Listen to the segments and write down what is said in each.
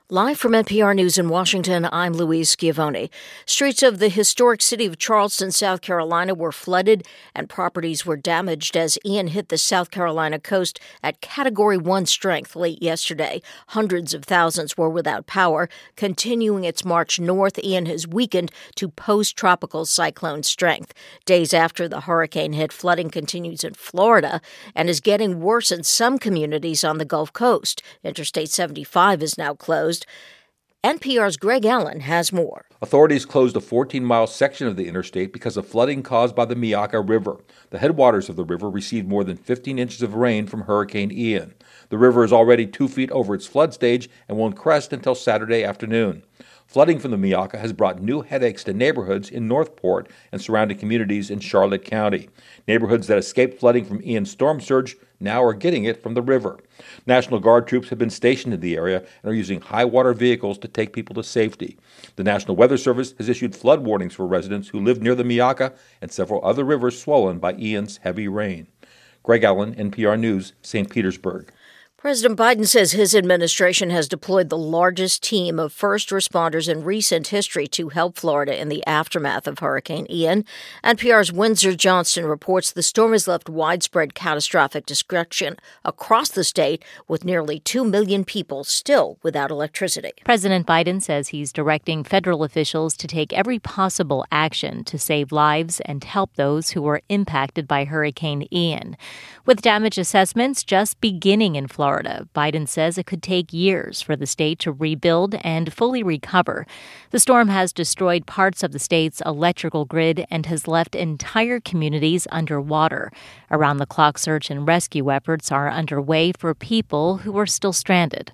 Live from NPR News in Washington, I'm Louise Schiavone. Streets of the historic city of Charleston, South Carolina were flooded and properties were damaged as Ian hit the South Carolina coast at Category 1 strength late yesterday. Hundreds of thousands were without power. Continuing its march north, Ian has weakened to post-tropical cyclone strength. Days after the hurricane hit, flooding continues in Florida and is getting worse in some communities on the Gulf Coast. Interstate 75 is now closed. NPR's Greg Allen has more. Authorities closed a 14-mile section of the interstate because of flooding caused by the Miakka River. The headwaters of the river received more than 15 inches of rain from Hurricane Ian. The river is already 2 feet over its flood stage and won't crest until Saturday afternoon. Flooding from the Miakka has brought new headaches to neighborhoods in Northport and surrounding communities in Charlotte County. Neighborhoods that escaped flooding from Ian's storm surge now are getting it from the river. National Guard troops have been stationed in the area and are using high-water vehicles to take people to safety. The National Weather Service has issued flood warnings for residents who live near the Miakka and several other rivers swollen by Ian's heavy rain. Greg Allen, NPR News, St. Petersburg. President Biden says his administration has deployed the largest team of first responders in recent history to help Florida in the aftermath of Hurricane Ian. NPR's Windsor Johnston reports the storm has left widespread catastrophic destruction across the state, with nearly 2 million people still without electricity. President Biden says he's directing federal officials to take every possible action to save lives and help those who were impacted by Hurricane Ian. With damage assessments just beginning in Florida, Biden says it could take years for the state to rebuild and fully recover. The storm has destroyed parts of the state's electrical grid and has left entire communities underwater. Around-the-clock search and rescue efforts are underway for people who are still stranded.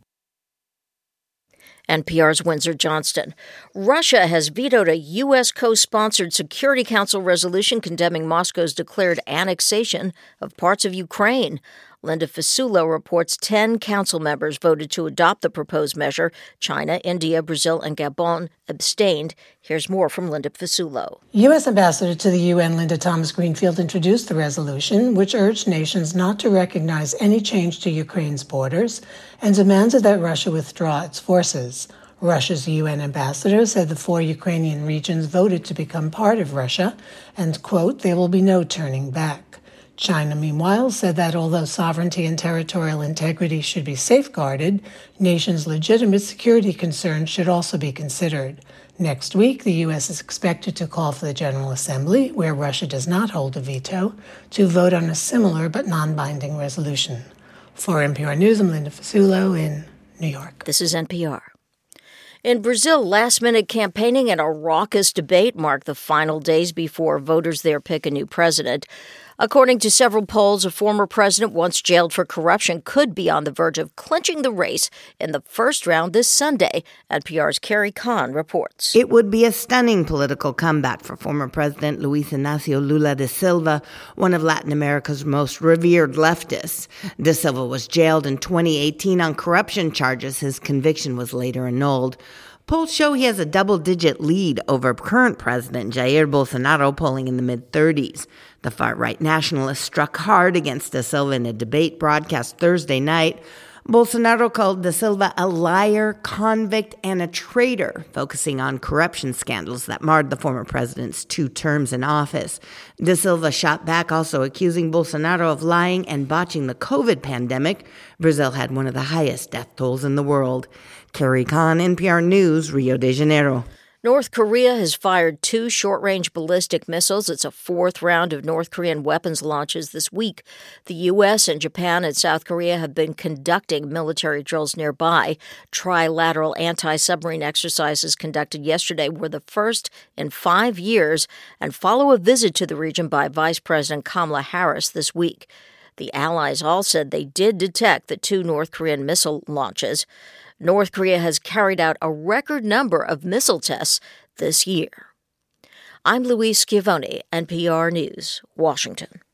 NPR's Windsor Johnston. Russia has vetoed a U.S. co-sponsored Security Council resolution condemning Moscow's declared annexation of parts of Ukraine. Linda Fasulo reports 10 council members voted to adopt the proposed measure. China, India, Brazil, and Gabon abstained. Here's more from Linda Fasulo. U.S. Ambassador to the UN Linda Thomas-Greenfield introduced the resolution, which urged nations not to recognize any change to Ukraine's borders and demanded that Russia withdraw its forces. Russia's UN ambassador said the 4 Ukrainian regions voted to become part of Russia and, quote, there will be no turning back. China, meanwhile, said that although sovereignty and territorial integrity should be safeguarded, nations' legitimate security concerns should also be considered. Next week, the U.S. is expected to call for the General Assembly, where Russia does not hold a veto, to vote on a similar but non-binding resolution. For NPR News, I'm Linda Fasulo in New York. This is NPR. In Brazil, last-minute campaigning and a raucous debate mark the final days before voters there pick a new president. According to several polls, a former president once jailed for corruption could be on the verge of clinching the race in the first round this Sunday. NPR's Carrie Kahn reports. It would be a stunning political comeback for former President Luiz Inácio Lula da Silva, one of Latin America's most revered leftists. Da Silva was jailed in 2018 on corruption charges. His conviction was later annulled. Polls show he has a double-digit lead over current President Jair Bolsonaro, polling in the mid-30s. The far-right nationalist struck hard against Da Silva in a debate broadcast Thursday night. Bolsonaro called Da Silva a liar, convict, and a traitor, focusing on corruption scandals that marred the former president's 2 terms in office. Da Silva shot back, also accusing Bolsonaro of lying and botching the COVID pandemic. Brazil had one of the highest death tolls in the world. Carrie Kahn, NPR News, Rio de Janeiro. North Korea has fired 2 short-range ballistic missiles. It's a 4th round of North Korean weapons launches this week. The U.S. and Japan and South Korea have been conducting military drills nearby. Trilateral anti-submarine exercises conducted yesterday were the first in 5 years and follow a visit to the region by Vice President Kamala Harris this week. The allies all said they did detect the 2 North Korean missile launches. North Korea has carried out a record number of missile tests this year. I'm Louise Schiavone, NPR News, Washington.